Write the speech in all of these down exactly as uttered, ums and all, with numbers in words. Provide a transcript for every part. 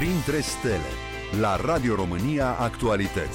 Printre stele, la Radio România Actualități.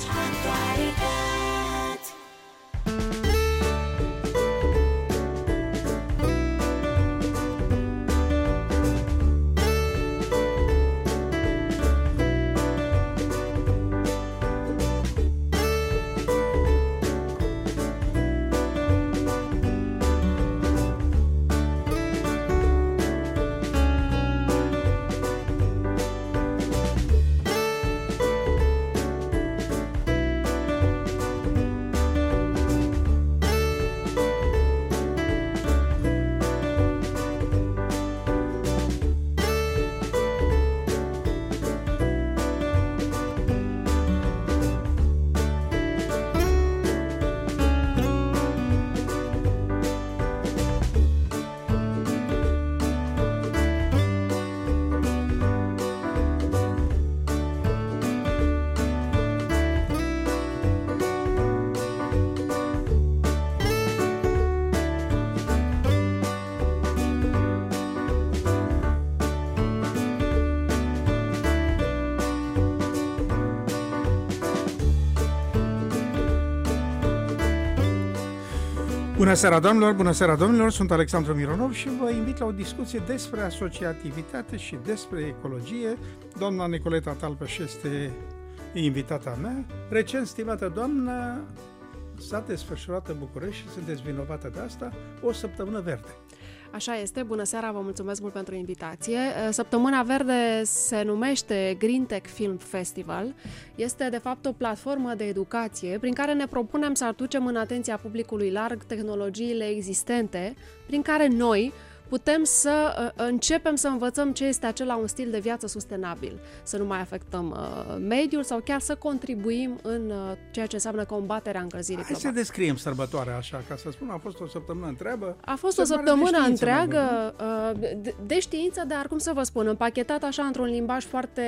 Bună seara, doamnelor, bună seara, domnilor, sunt Alexandru Mironov și vă invit la o discuție despre asociativitate și despre ecologie. Doamna Nicoleta Talpăș este invitata mea. Recent, stimată doamnă, s-a desfășurat în București și sunteți vinovată de asta, o săptămână verde. Așa este, bună seara, vă mulțumesc mult pentru invitație. Săptămâna Verde se numește Green Tech Film Festival. Este de fapt o platformă de educație prin care ne propunem să aducem în atenția publicului larg tehnologiile existente, prin care noi putem să uh, începem să învățăm ce este acela un stil de viață sustenabil, să nu mai afectăm uh, mediul sau chiar să contribuim în uh, ceea ce înseamnă combaterea încălzirii globale. Hai să descriem sărbătoarea așa, ca să spun, a fost o săptămână întreagă. A fost o săptămână întreagă uh, de, de știință, dar cum să vă spun, împachetat așa într-un limbaj foarte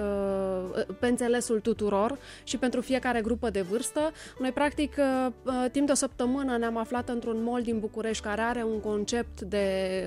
uh, pe înțelesul tuturor și pentru fiecare grupă de vârstă. Noi, practic, uh, timp de o săptămână ne-am aflat într-un mall din București care are un concept de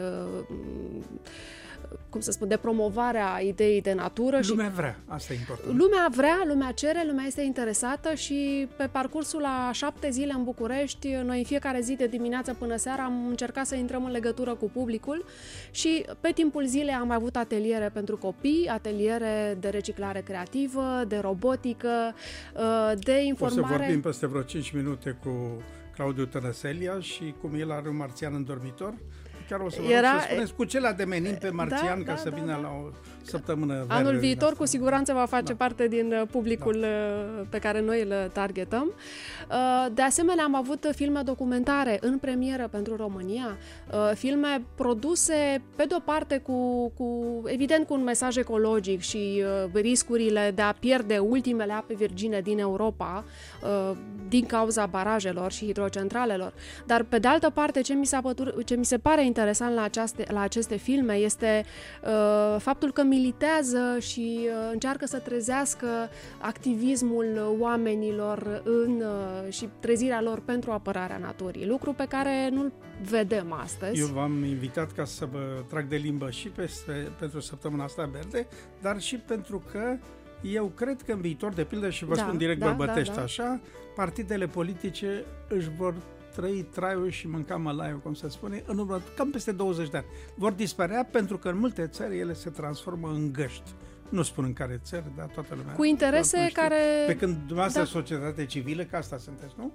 cum să spun, de promovarea ideii de natură. Lumea și vrea, asta e important. Lumea vrea, lumea cere, lumea este interesată și pe parcursul a șapte zile în București, noi în fiecare zi de dimineață până seara am încercat să intrăm în legătură cu publicul și pe timpul zilei am avut ateliere pentru copii, ateliere de reciclare creativă, de robotică, de informare. O să vorbim peste vreo cinci minute cu Claudiu Tănăselia și cum el are un marțian în dormitor. Chiar o să vă Era... rog să spuneți cu ce l-a demenim pe marțian da, ca da, să vină da, da. la o săptămână verde. Anul viitor cu siguranță va face da. parte din publicul da. pe care noi îl targetăm. De asemenea, am avut filme documentare în premieră pentru România, filme produse pe de-o parte cu, cu evident cu un mesaj ecologic și riscurile de a pierde ultimele ape virgine din Europa din cauza barajelor și hidrocentralelor. Dar pe de altă parte, ce mi, s-a pătur, ce mi se pare interesant la, aceaste, la aceste filme este uh, faptul că militează și uh, încearcă să trezească activismul oamenilor în, uh, și trezirea lor pentru apărarea naturii, lucru pe care nu-l vedem astăzi. Eu v-am invitat ca să vă trag de limbă și peste, pentru săptămâna asta verde, dar și pentru că eu cred că în viitor, de pildă, și vă da, spun direct da, bărbătește da, da. așa, partidele politice își vor trăi traiul și mânca mălaiul, cum se spune, în urmă, cam peste douăzeci de ani. Vor dispărea pentru că în multe țări ele se transformă în găști. Nu spun în care țări, dar toată lumea. Cu interese care... Pe când dumneavoastră, da. societate civilă, că asta sunteți, nu?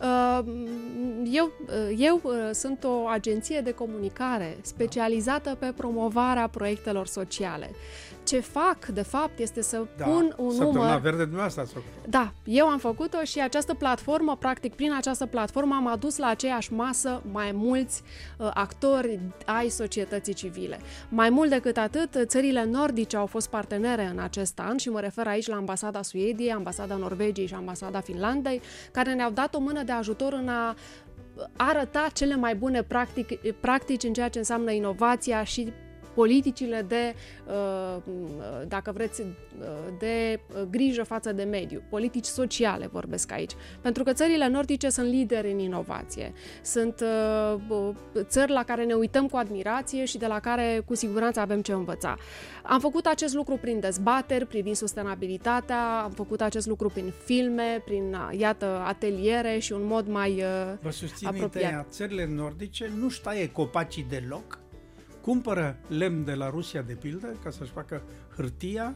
Eu, eu sunt o agenție de comunicare specializată pe promovarea proiectelor sociale. Ce fac, de fapt, este să da, pun un număr... Săptămâna verde dumneavoastră ați făcut. Da, eu am făcut-o și această platformă, practic, prin această platformă am adus la aceeași masă mai mulți uh, actori ai societății civile. Mai mult decât atât, țările nordice au fost partenere în acest an și mă refer aici la ambasada Suediei, ambasada Norvegiei și ambasada Finlandei, care ne-au dat o mână de ajutor în a arăta cele mai bune practic, practici în ceea ce înseamnă inovația și politicile de, dacă vreți, de grijă față de mediu, politici sociale vorbesc aici. Pentru că țările nordice sunt lideri în inovație. Sunt țări la care ne uităm cu admirație și de la care cu siguranță avem ce învăța. Am făcut acest lucru prin dezbateri, privind sustenabilitatea, am făcut acest lucru prin filme, prin, iată, ateliere și un mod mai uh, Vă susțin apropiat. ideea, țările nordice nu-și taie copacii deloc, cumpără lemn de la Rusia, de pildă, ca să-și facă hârtia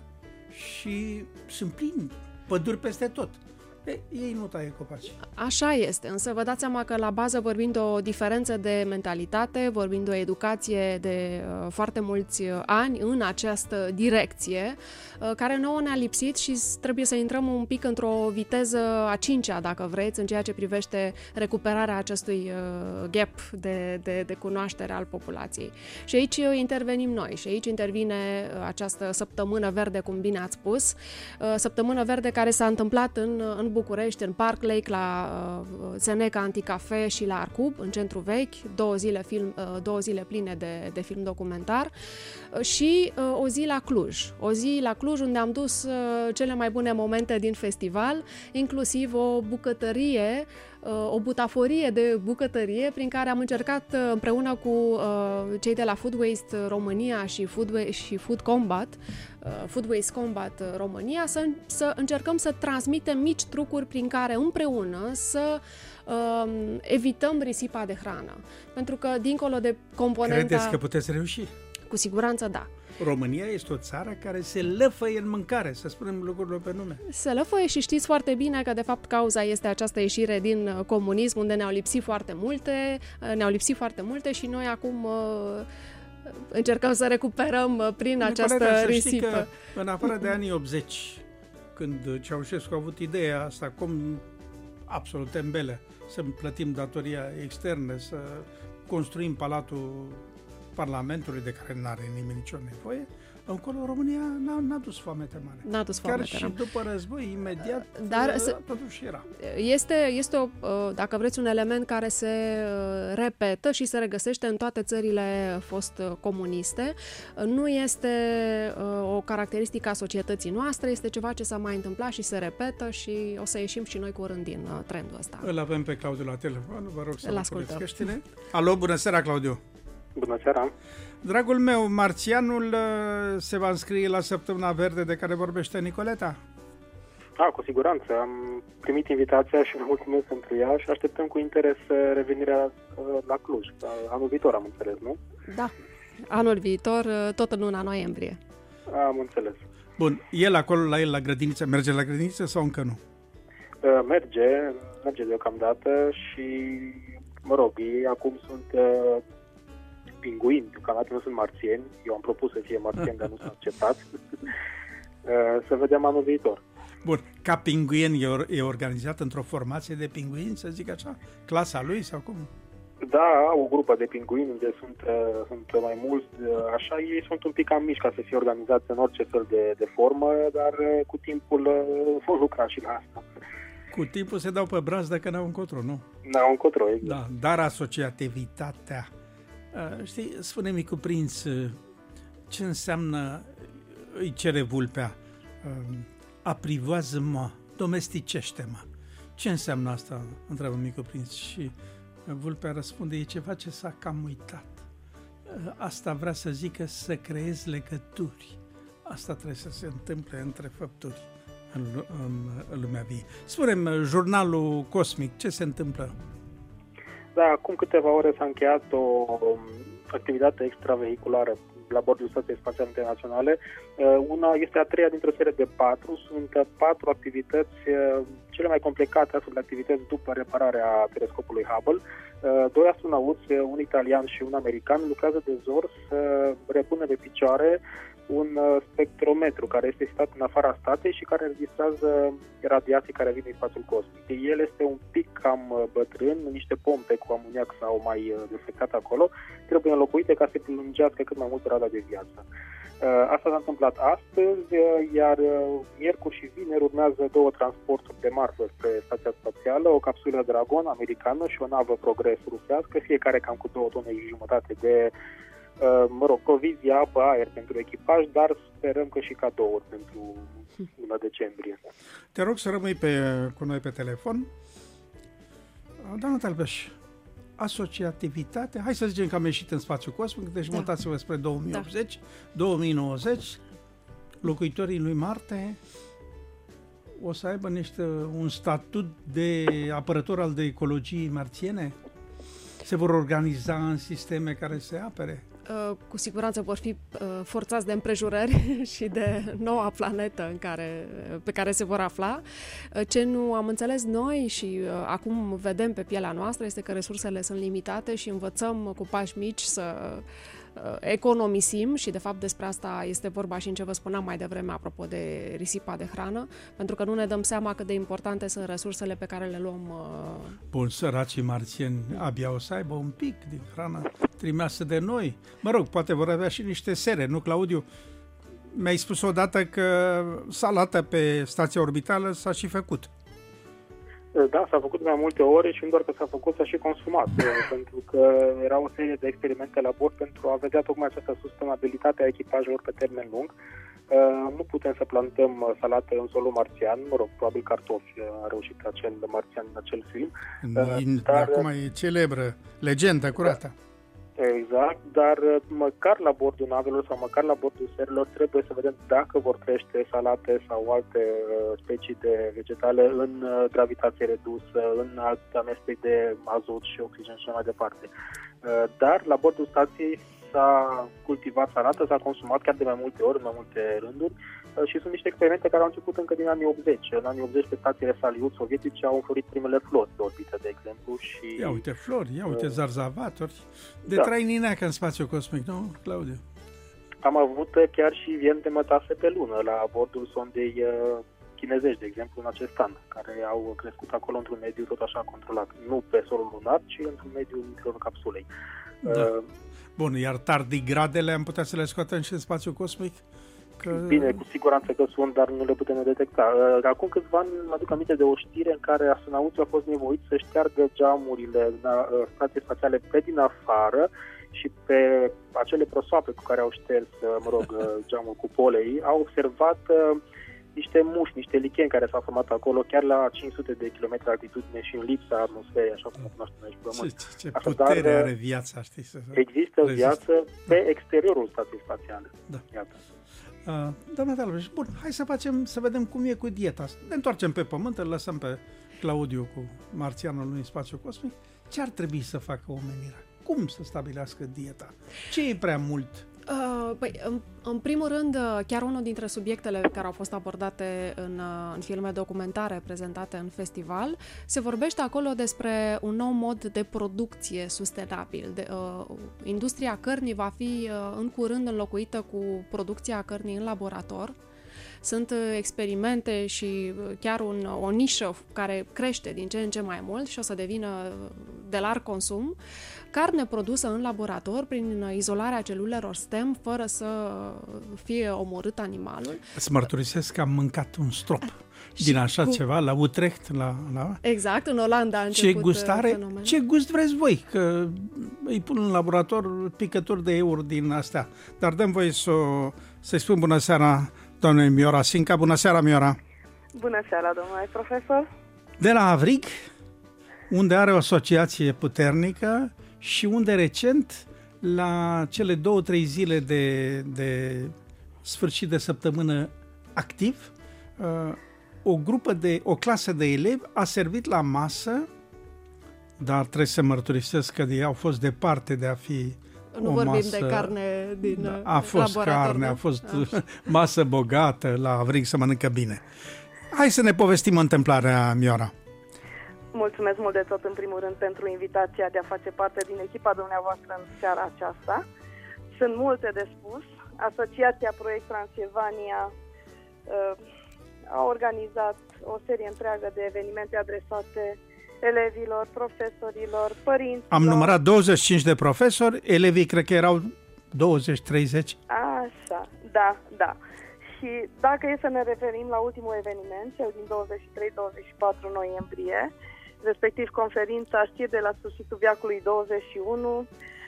și sunt plini păduri peste tot. E, ei nu taie copaci. Așa este, însă vă dați seama că la bază vorbim de o diferență de mentalitate, vorbim de o educație de uh, foarte mulți ani în această direcție, uh, care nouă ne-a lipsit și trebuie să intrăm un pic într-o viteză a cincea, dacă vreți, în ceea ce privește recuperarea acestui uh, gap de, de, de cunoaștere al populației. Și aici intervenim noi și aici intervine uh, această săptămână verde, cum bine ați spus, uh, săptămână verde care s-a întâmplat în, în București, în Park Lake, la uh, Seneca Anticafe și la Arcub, în centru vechi, două zile, film, uh, două zile pline de, de film documentar uh, și uh, o zi la Cluj. O zi la Cluj unde am dus uh, cele mai bune momente din festival, inclusiv o bucătărie, uh, o butaforie de bucătărie prin care am încercat uh, împreună cu uh, cei de la Food Waste România și Food, și Food Combat Food Waste Combat România, să, să încercăm să transmitem mici trucuri prin care împreună să uh, evităm risipa de hrană. Pentru că, dincolo de componenta... Credeți că puteți reuși? Cu siguranță, da. România este o țară care se lăfăie în mâncare, să spunem lucrurile pe nume. Se lăfăie și știți foarte bine că, de fapt, cauza este această ieșire din comunism, unde ne-au lipsit foarte multe, ne-au lipsit foarte multe și noi acum... Uh, încercăm să recuperăm prin Mi această pare, risipă. Că, în afară de anii optzeci, când Ceaușescu a avut ideea asta, cum absolut tembelă, să plătim datoria externă, să construim Palatul Parlamentului, de care nu are nimeni nicio nevoie, încolo România n-a, n-a dus foamete mare. N-a dus Chiar foamete, și după război, imediat, dar să, totuși era. Este, este o, dacă vreți, un element care se repetă și se regăsește în toate țările fost comuniste. Nu este o caracteristică a societății noastre, este ceva ce s-a mai întâmplat și se repetă și o să ieșim și noi curând din trendul ăsta. Îl avem pe Claudiu la telefon, vă rog să Îl vă ascultăm. puneți căștine. Alo, bună seara, Claudiu! Bună seara! Dragul meu, Marțianul se va înscrie la Săptămâna Verde de care vorbește Nicoleta? Da, cu siguranță. Am primit invitația și vă mulțumesc pentru ea și așteptăm cu interes revenirea la Cluj. Anul viitor, am înțeles, nu? Da, anul viitor, tot în luna noiembrie. Am înțeles. Bun, el acolo la el la grădiniță, merge la grădiniță sau încă nu? Merge, merge deocamdată și, mă rog, ei acum sunt... pinguini, deocamdată nu sunt marțieni. Eu am propus să fie marțieni, dar nu s-a acceptat. Să vedem anul viitor. Bun, ca pinguin e, e organizat într-o formație de pinguini, să zic așa? Clasa lui sau cum? Da, o grupă de pinguini unde sunt, sunt mai mulți, așa, ei sunt un pic cam mici ca să fie organizați în orice fel de, de formă, dar cu timpul vor lucra și la asta. Cu timpul se dau pe braț dacă n-au încotro, nu? N-au încotro, exact. Da, dar asociativitatea. Uh, știi, spune-mi cu prinț, uh, ce înseamnă, îi cere vulpea, uh, aprivoază-mă, domesticește-mă. Ce înseamnă asta, întreabă micul prinț și uh, vulpea răspunde, e ceva ce s-a cam uitat. Uh, asta vrea să zică să creezi legături. Asta trebuie să se întâmple între făpturi în, în, în lumea vie. Spune-mi, jurnalul Cosmic, ce se întâmplă? Da, acum câteva ore s-a încheiat o activitate extravehiculară la bordul Stației Spațiale Internaționale. Una este a treia dintr-o serie de patru. Sunt patru activități, cele mai complicate astfel de activități după repararea telescopului Hubble. Doi astronauți, un italian și un american, lucrează de zor să repună de picioare un spectrometru care este situat în afara statei și care registrează radiații care vin din spațiul cosmic. El este un pic cam bătrân, niște pompe cu amoniac s-au mai defectat acolo, trebuie înlocuite ca să prelungească cât mai mult perioada de viață. Asta s-a întâmplat astăzi, iar miercuri și vineri urmează două transporturi de marfă spre stația spațială, o capsulă Dragon americană și o navă Progress rusească, fiecare cam cu două tone și jumătate de mă rog, provizia, apă, aer pentru echipaj, dar sperăm că și cadouri pentru luna decembrie. Te rog să rămâi pe, cu noi pe telefon. Doamna Talbeș, asociativitate, hai să zicem că am ieșit în spațiu cosmic, deci da. Mutați-vă spre două mii optzeci, da. două mii nouăzeci, locuitorii lui Marte o să aibă niște, un statut de apărător al de ecologiei marțiene? Se vor organiza în sisteme care se apere? Cu siguranță vor fi forțați de împrejurări și de noua planetă în care, pe care se vor afla. Ce nu am înțeles noi și acum vedem pe pielea noastră este că resursele sunt limitate și învățăm cu pași mici să economisim și de fapt despre asta este vorba și în ce vă spuneam mai devreme apropo de risipa de hrană, pentru că nu ne dăm seama cât de importante sunt resursele pe care le luăm. Bun, săracii marțieni abia o să aibă un pic din hrană trimeasă de noi. Mă rog, poate vor avea și niște sere, nu, Claudiu? Mi-ai spus odată că salata pe stația orbitală s-a și făcut. Da, s-a făcut de mai multe ori și nu doar că s-a făcut, s-a și consumat, pentru că era o serie de experimente la bord pentru a vedea tocmai această sustenabilitate a echipajelor pe termen lung. Nu putem să plantăm salate în solul marțian, mă rog, probabil cartofi a reușit acel marțian în acel film. Dar acum e celebră, legendă curată. Exact, dar măcar la bordul navelor sau măcar la bordul serilor trebuie să vedem dacă vor crește salate sau alte uh, specii de vegetale în uh, gravitație redusă, în alt amestec de azot și oxigen și mai departe. Uh, dar la bordul stației s-a cultivat salată, s-a consumat chiar de mai multe ori, în mai multe rânduri uh, și sunt niște experimente care au început încă din anii optzeci. În anii optzeci pe stațiile Salyut sovietice au înflorit primele flori pe orbită, de exemplu. Și, ia uite flori, ia uite uh, zarzavaturi. De da. Trainineacă în spațiu cosmic, nu, Claudiu? Am avut chiar și vien de mătase pe lună la bordul sondei uh, chinezești, de exemplu, în acest an, care au crescut acolo într-un mediu tot așa controlat. Nu pe solul lunar, ci într-un mediu în interiorul capsulei. Da. Uh, Bun, iar tardigradele am putea să le scoatem și în spațiu cosmic? Că... Bine, cu siguranță că sunt, dar nu le putem detecta. Acum câțiva ani mă aduc aminte de o știre în care astronauții au fost nevoiți să șteargă geamurile stației spațiale pe din afară și pe acele prosoape cu care au șters, mă rog, geamul cupolei, au observat niște mușchi, niște licheni care s-au format acolo chiar la cinci sute de kilometri altitudine și în lipsa atmosferei, așa cum o cunoaștem aici pe Pământ. Ce, ce putere Așadar, are viața, știi? Să există rezist. viață pe exteriorul stației spațiale. Da. Iată. Uh, doamna Talbeș, bun, hai să facem, să vedem cum e cu dieta. Ne întoarcem pe Pământ, îl lăsăm pe Claudiu cu marțianul lui în spațiu cosmic. Ce ar trebui să facă omenirea? Cum să stabilească dieta? Ce e prea mult? Uh, păi, în, în primul rând, chiar unul dintre subiectele care au fost abordate în, în filme documentare prezentate în festival, se vorbește acolo despre un nou mod de producție sustenabil. De, uh, industria cărnii va fi uh, în curând înlocuită cu producția cărnii în laborator. Sunt experimente și chiar un, o nișă care crește din ce în ce mai mult și o să devină de larg consum. Carne produsă în laborator prin izolarea celulelor stem fără să fie omorât animalul. Îți mărturisesc că am mâncat un strop din așa cu... ceva la Utrecht. La, la... Exact, în Olanda a început ce gustare, fenomenul. Ce gust vreți voi, că îi pun în laborator picături de euro din astea. Dar dăm voie să, să-i spun bună seara doamnei Miora Sinca. Bună seara, Miora! Bună seara, domnule profesor! De la Avrig, unde are o asociație puternică și unde recent, la cele două, trei zile de, de sfârșit de săptămână activ, o grupă de, o clasă de elevi a servit la masă, dar trebuie să mărturisesc că ei au fost departe de a fi Nu o vorbim masă, de carne din da, a fost laborator, carne, da? a fost a. masă bogată, la Avrig să mănâncă bine. Hai să ne povestim întâmplarea, Miora. Mulțumesc mult de tot, în primul rând, pentru invitația de a face parte din echipa dumneavoastră în seara aceasta. Sunt multe de spus. Asociația Proiect Transilvania uh, a organizat o serie întreagă de evenimente adresate elevilor, profesorilor, părinților. Am numărat douăzeci și cinci de profesori, elevii cred că erau douăzeci treizeci. Așa, da, da. Și dacă e să ne referim la ultimul eveniment, cel din douăzeci și trei douăzeci și patru noiembrie, respectiv conferința Știri de la sfârșitul veacului douăzeci și unu,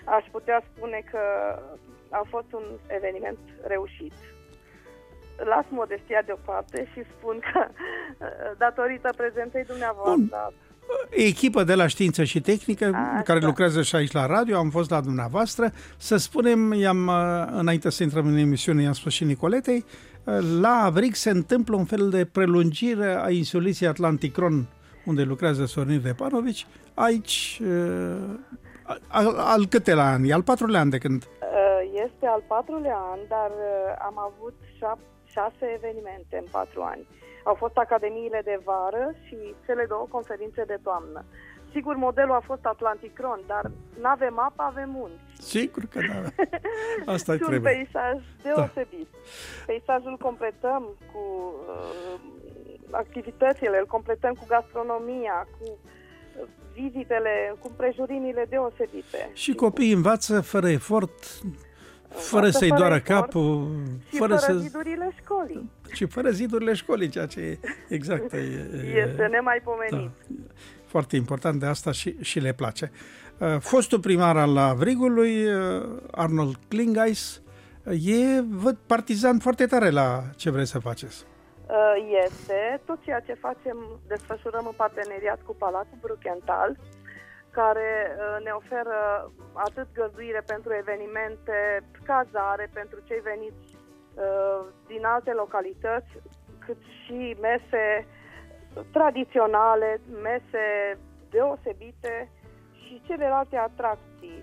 aș putea spune că a fost un eveniment reușit. Las modestia deoparte și spun că datorită prezenței dumneavoastră... Bun. Echipă de la Știință și Tehnică, Așa. care lucrează și aici la radio, am fost la dumneavoastră. Să spunem, i-am, înainte să intrăm în emisiune, i-am spus și Nicoletei, la Avrig se întâmplă un fel de prelungire a insuliței Atlanticron, unde lucrează Sorin Repanovici. Aici, al, al câtelea an? E al patrulea an de când? Este al patrulea an, dar am avut șapte șase evenimente în patru ani. Au fost academiile de vară și cele două conferințe de toamnă. Sigur, modelul a fost Atlanticron, dar n-avem apă, avem munți. Sigur că da. Asta-i și trebuie. Un peisaj deosebit. Da. Peisajul îl completăm cu uh, activitățile, îl completăm cu gastronomia, cu vizitele, cu împrejurimile deosebite. Și copiii învață fără efort, fără să-i fără doară efort, capul, și fără, fără să... zidurile școlii. Și fără zidurile școlii, ceea ce e exact. E, este nemaipomenit. Da, foarte important, de asta și, și le place. Fostul primar al Avrigului, Arnold Klingais, e, văd, partizan foarte tare la ce vreți să faceți. Este. Tot ceea ce facem, desfășurăm în parteneriat cu Palatul Bruckenthal, care ne oferă atât găzduire pentru evenimente, cazare pentru cei veniți din alte localități, cât și mese tradiționale, mese deosebite și celelalte atracții.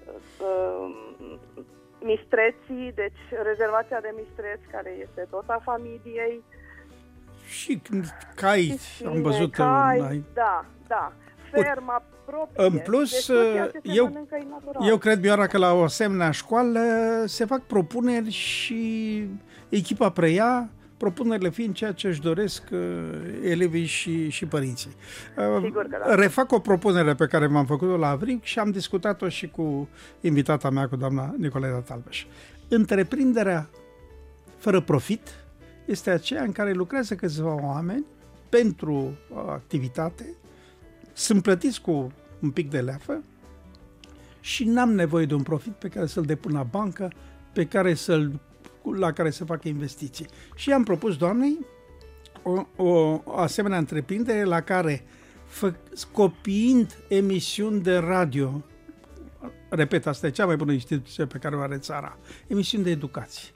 Mistreții, deci rezervația de mistreți, care este tot a familiei. Și cai, și am văzut. Cai, în... da, da. Ferma proprie. În plus, deci, eu, eu cred, Bioara, că la o asemenea școală se fac propuneri și echipa preia, propunerile fiind ceea ce își doresc elevii și, și părinții. Sigur că da. Refac o propunere pe care m-am făcut-o la Avrig și am discutat-o și cu invitata mea, cu doamna Nicoleta Talbeș. Întreprinderea fără profit este aceea în care lucrează câțiva oameni pentru activitate, sunt plătiți cu un pic de leafă și n-am nevoie de un profit pe care să-l depun la bancă, pe care să-l, la care să facă investiții. Și am propus doamnei o, o, o asemenea întreprindere la care, fă, copiind emisiuni de radio, repet, asta e cea mai bună instituție pe care o are țara, emisiuni de educație,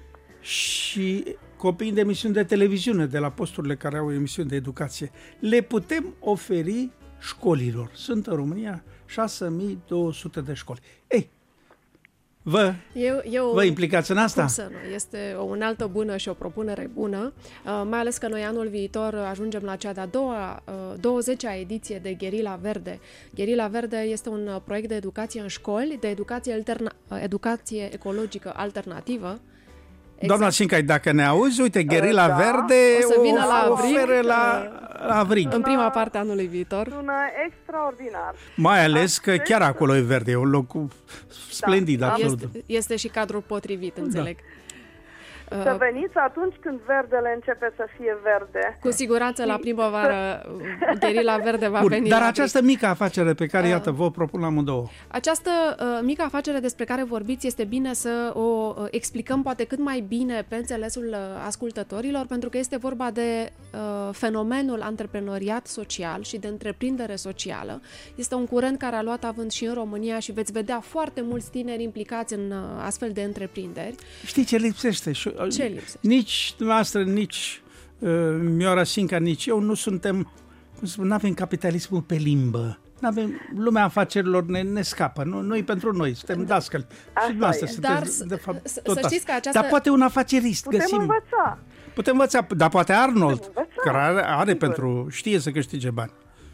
și copiind emisiuni de televiziune de la posturile care au emisiuni de educație, le putem oferi școlilor. Sunt în România șase mii două sute de școli. Ei, vă, eu, eu, vă implicați în asta? Cum să nu? Este o unealtă bună și o propunere bună, uh, mai ales că noi anul viitor ajungem la cea de-a doua, uh, douăzecea ediție de Gherila Verde. Gherila Verde este un proiect de educație în școli, de educație, alterna- educație ecologică alternativă. Exact. Doamna Cincai, dacă ne auzi, uite, Gherila da. Verde o să vină o la oferă la, la Avrig. În prima parte a anului viitor. Sună extraordinar. Mai ales că chiar acolo e verde, e un loc splendid. Da. Este, este și cadrul potrivit, înțeleg. Da. Să veniți atunci când verdele începe să fie verde. Cu siguranță la primăvară Gherila Verde va Bun, veni. Dar această mică afacere pe care, iată, vă propun la amândouă. Această uh, mică afacere despre care vorbiți este bine să o uh, explicăm poate cât mai bine pe înțelesul uh, ascultătorilor, pentru că este vorba de uh, fenomenul antreprenoriat social și de întreprindere socială. Este un curent care a luat avânt și în România și veți vedea foarte mulți tineri implicați în uh, astfel de întreprinderi. Știi ce lipsește? Ce lipsește? Nici dumneavoastră, nici uh, Mioara Sinca, nici eu nu suntem, cum să spun, nu avem capitalismul pe limbă. N-avem, lumea afacerilor ne, ne scapă. Nu, noi pentru noi, suntem dascăli. Așa și dumneavoastră e. sunteți, Dar de fapt, să, tot să știți că această... Dar poate un afacerist Putem găsim. învăța. Putem învăța, dar poate Arnold, care are, are sigur. pentru, știe să câștige bani.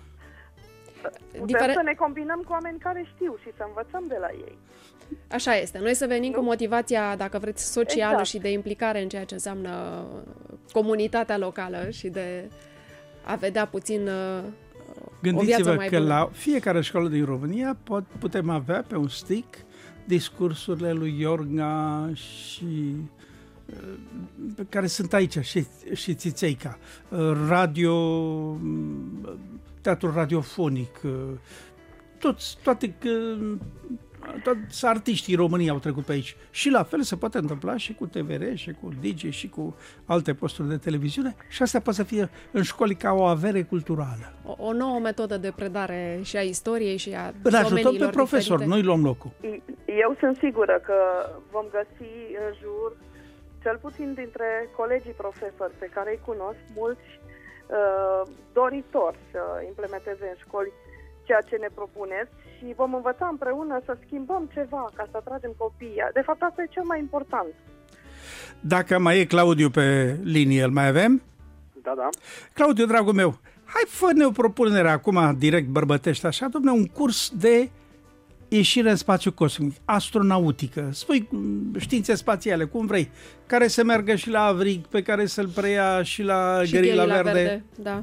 Putem Difere... să ne combinăm cu oameni care știu și să învățăm de la ei. Așa este. Noi să venim nu? cu motivația, dacă vreți, socială exact. și de implicare în ceea ce înseamnă comunitatea locală și de a vedea puțin Gândiți-vă o viață mai că bună. La fiecare școală din România pot, putem avea pe un stick discursurile lui Iorga și pe care sunt aici și, și Țițeica, radio, teatru radiofonic, toți, toate toți artiștii României au trecut pe aici. Și la fel se poate întâmpla și cu T V R, și cu Digi, și cu alte posturi de televiziune. Și asta poate să fie în școli ca o avere culturală. O, o nouă metodă de predare și a istoriei și a Îl ajutăm pe profesor, diferite. noi luăm locul. Eu sunt sigură că vom găsi în jur, cel puțin dintre colegii profesori pe care îi cunosc, mulți uh, doritori să implementeze în școli ceea ce ne propuneți și vom învăța împreună să schimbăm ceva, ca să atragem copiii. De fapt, asta e cel mai important. Dacă mai e Claudiu pe linie, îl mai avem? Da, da. Claudiu, dragul meu, hai fă-ne o propunere acum, direct bărbătește așa, dom'le, un curs de ieșire în spațiu cosmic, astronautică, spui științe spațiale, cum vrei, care să meargă și la Avrig, pe care să-l preia și la și Gherila Verde. Verde. Da.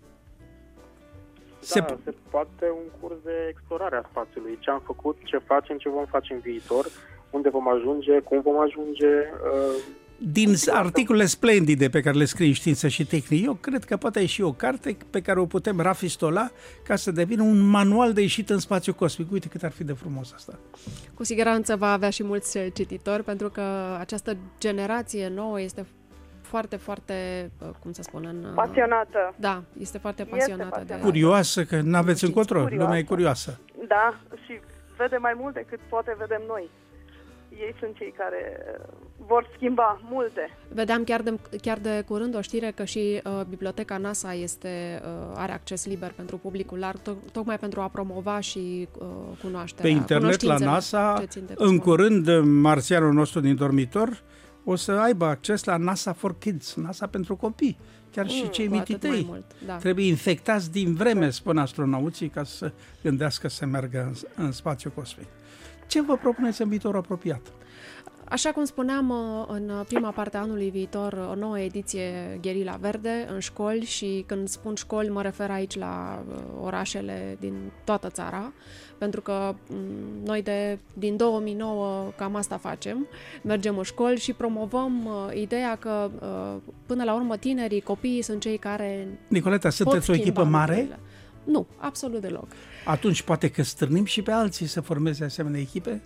Se... Da, se poate un curs de explorare a spațiului. Ce am făcut, ce facem, ce vom face în viitor, unde vom ajunge, cum vom ajunge. Uh... Din articole splendide pe care le scrii Știință și Tehnică, eu cred că poate ieși o carte pe care o putem rafistola ca să devină un manual de ieșit în spațiu cosmic. Uite cât ar fi de frumos asta. Cu siguranță va avea și mulți cititori, pentru că această generație nouă este foarte, foarte, cum să spun, în... pasionată. Da, este foarte pasionată. Este pasionată. De... Curioasă, că n-aveți încotro, lumea e curioasă. Da, și vede mai mult decât poate vedem noi. Ei sunt cei care vor schimba multe. Vedeam chiar de, chiar de curând o știre că și uh, biblioteca NASA este, uh, are acces liber pentru publicul larg, to- tocmai pentru a promova și uh, cunoașterea. Pe internet la NASA, în curând, marțianul nostru din dormitor o să aibă acces la NASA for Kids, NASA pentru copii. Chiar mm, și cei mititei mult, da. Trebuie infectați din vreme, spun astronauții, ca să gândească să meargă în, în spațiu cosmic. Ce vă propuneți în viitor apropiat? Așa cum spuneam, în prima parte a anului viitor, o nouă ediție Gherila Verde în școli și când spun școli mă refer aici la orașele din toată țara, pentru că noi de, din două mii nouă cam asta facem, mergem în școli și promovăm ideea că până la urmă tinerii, copiii sunt cei care Nicoleta, sunteți o echipă mare? Lucrurile. Nu, absolut deloc. Atunci poate că strânim și pe alții să formeze asemenea echipe?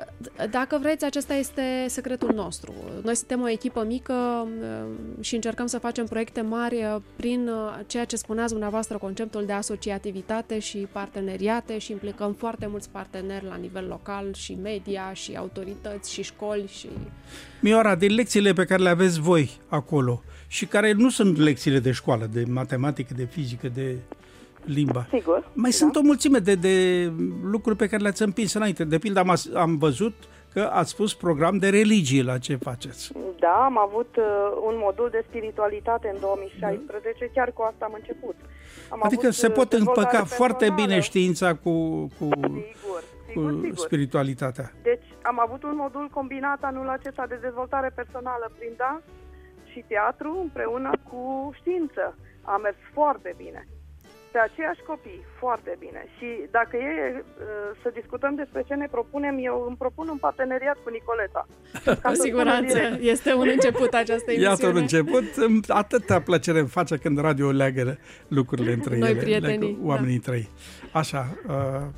Dacă vreți, acesta este secretul nostru. Noi suntem o echipă mică și încercăm să facem proiecte mari prin ceea ce spuneați dumneavoastră, conceptul de asociativitate și parteneriate, și implicăm foarte mulți parteneri la nivel local și media și autorități și școli. Și... Mioara, din lecțiile pe care le aveți voi acolo și care nu sunt lecțiile de școală, de matematică, de fizică, de limba. Sigur. Mai da. sunt o mulțime de, de lucruri pe care le-ați împins înainte. De pildă am, am văzut că ați spus program de religie la ce faceți. Da, am avut uh, un modul de spiritualitate în două mii șaisprezece, da. Chiar cu asta am început. Am adică avut, se pot împăca personală. foarte bine știința cu, cu, sigur, sigur, cu sigur. spiritualitatea. Deci am avut un modul combinat anul acesta de dezvoltare personală prin dans și teatru împreună cu știință. A mers foarte bine. Pe aceiași copii, foarte bine. Și dacă e să discutăm despre ce ne propunem, eu îmi propun un parteneriat cu Nicoleta. Cu siguranță, este un început această emisiune. Iată un început, atâta plăcere îmi face când radio leagă lucrurile între Noi ele, prietenii, oamenii da. între ei. Așa, uh,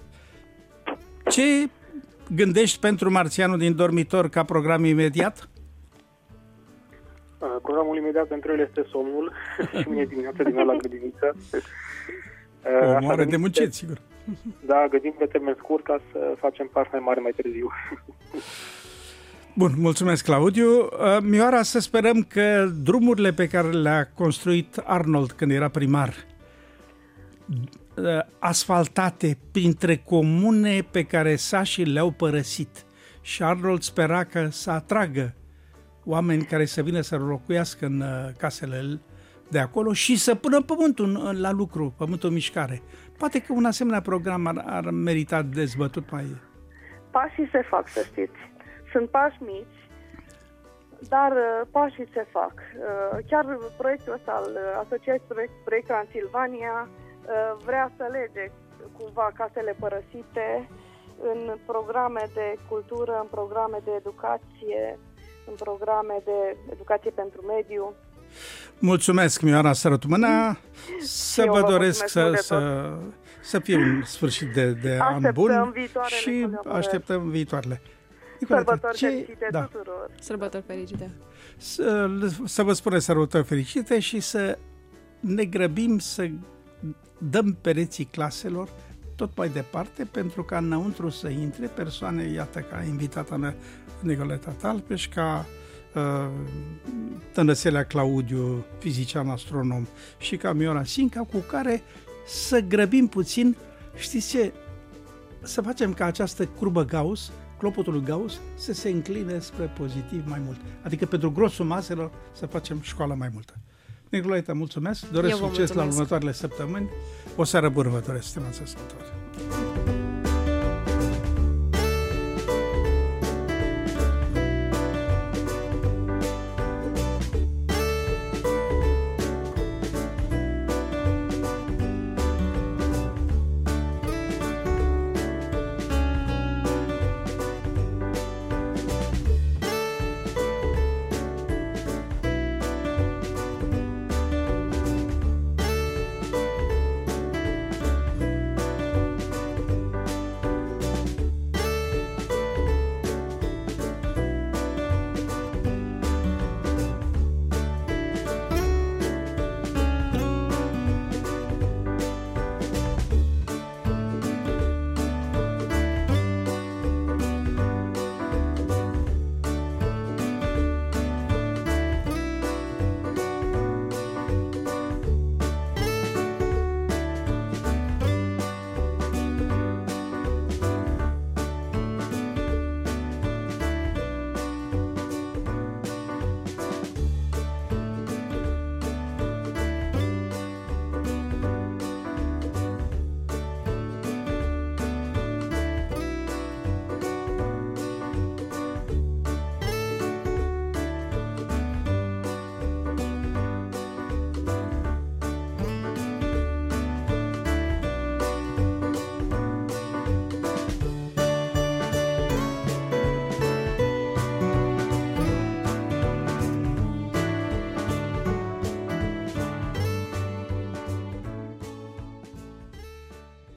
ce gândești pentru marțianul din dormitor ca program imediat? Uh, programul imediat pentru el este somnul și mâine dimineața din la grădiniță. O moare de muncit, sigur. Da, gândim pe termen scurt ca să facem pași mai mari mai târziu. Bun, mulțumesc, Claudiu. Mioara, să sperăm că drumurile pe care le-a construit Arnold când era primar, asfaltate printre comune pe care sașii le-au părăsit, și Arnold spera că să atragă oameni care să vină să locuiască în casele de acolo și să pună pământul la lucru, pământul în mișcare. Poate că un asemenea program ar, ar merita dezbătut mai... Pașii se fac, să știți. Sunt pași mici, dar uh, pașii se fac. Uh, chiar proiectul ăsta al Asociației Proiect, Proiect Transilvania uh, vrea să lege cumva casele părăsite în programe de cultură, în programe de educație, în programe de educație pentru mediu. Mulțumesc, Mioara Sărătumâna. Să vă doresc să, să, să fie un sfârșit de, de an bun și așteptăm viitoarele. Sărbători ce... fericite da. tuturor! Sărbători fericite! Să, să vă spunem sărbători fericite și să ne grăbim să dăm pereții claselor tot mai departe, pentru ca înăuntru să intre persoane, iată, ca invitata mea Nicoleta Talpeș, ca uh, Tănăselea Claudiu, fizician astronom, și ca Miora Sinca, cu care să grăbim puțin, știți ce, să facem ca această curbă Gauss, clopotul lui Gauss, să se încline spre pozitiv mai mult. Adică pentru grosul maselor să facem școală mai multă. Nicoleta, mulțumesc, doresc succes la următoarele săptămâni. O seară bună vă doresc, stimați ascultători.